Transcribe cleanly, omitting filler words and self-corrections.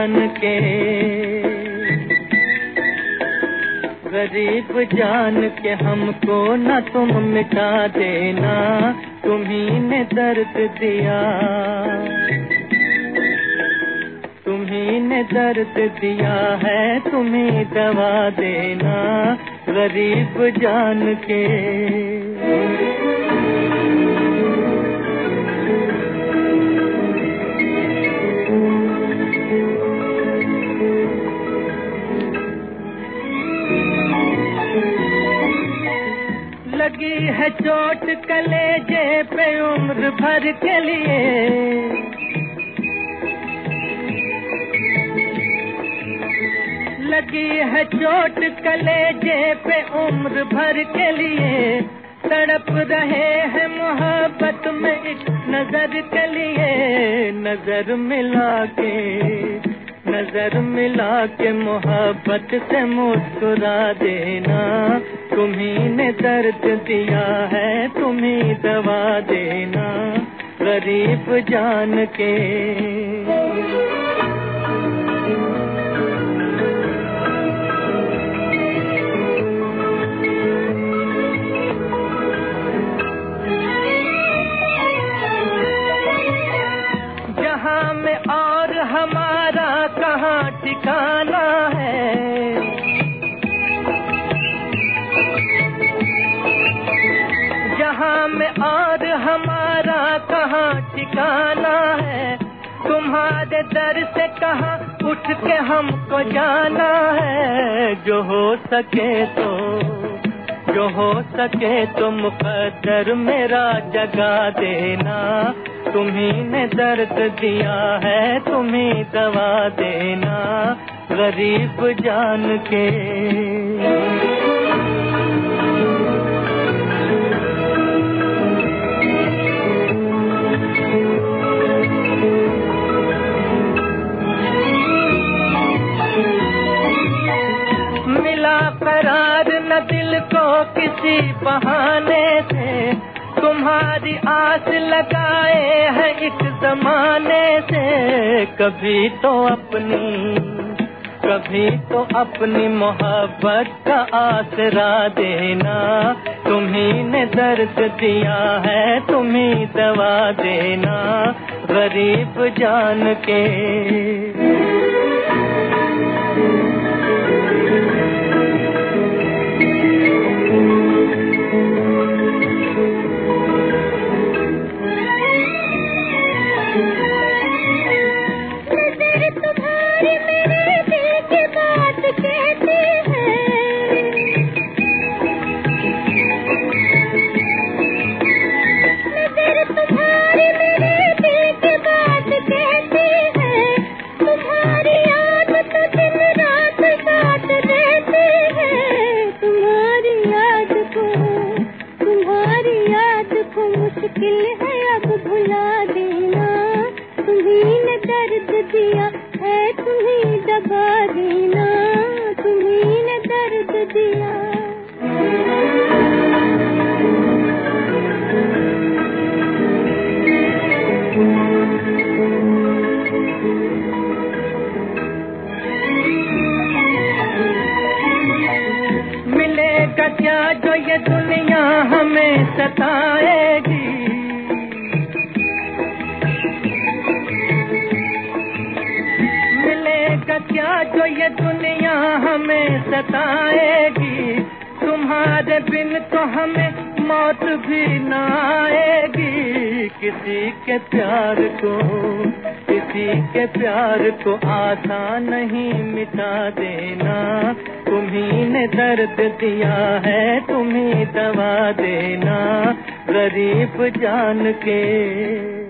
जान के, गरीब जान के हमको न तुम मिटा देना, तुम्ही ने दर्द दिया, तुम्ही ने दर्द दिया है, तुम्ही दवा देना, गरीब जान के। लगी है चोट कलेजे पे उम्र भर के लिए, लगी है चोट कलेजे पे उम्र भर के लिए, तड़प रहे हैं मोहब्बत में एक नजर के लिए, नजर मिला के मोहब्बत से मुस्कुरा देना, तुम्ही ने दर्द दिया है, तुम्ही दवा देना, गरीब जान के। जहां में और हमारा कहाँ ठिकाना है, जहां में और हमारा कहाँ ठिकाना है, तुम्हारे दर से कहाँ उठ के हमको जाना है, जो हो सके तो मुकद्दर मेरा जगा देना, तुम्ही ने दर्द दिया है, तुम्ही दवा देना, गरीब जान के। मिला करार न दिल को किसी बहाने से, तुम्हारी आस लगाए है एक जमाने से, कभी तो अपनी मोहब्बत का आसरा देना, तुम्ही ने दर्द दिया है, तुम्ही दवा देना, गरीब जान के। मुश्किल है अब भुला देना, तुम्ही ने दर्द दिया है, तुम्ही दबा देना, तुम्ही ने दर्द दिया। मिलेगा क्या जो ये दुनिया हमें सताएगी, मिलेगा क्या जो ये दुनिया हमें सताएगी, तुम्हारे बिन तो हमें मौत भी न आएगी, किसी के प्यार को आसान नहीं मिटा देना, तुम्ही ने दर्द दिया है, तुम्ही दवा देना, गरीब जान के।